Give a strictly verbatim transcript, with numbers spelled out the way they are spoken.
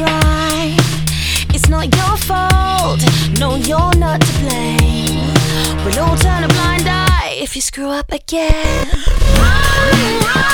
try. It's not your fault, no, you're not to blame. We'll all turn a blind eye if you screw up again. Run, run.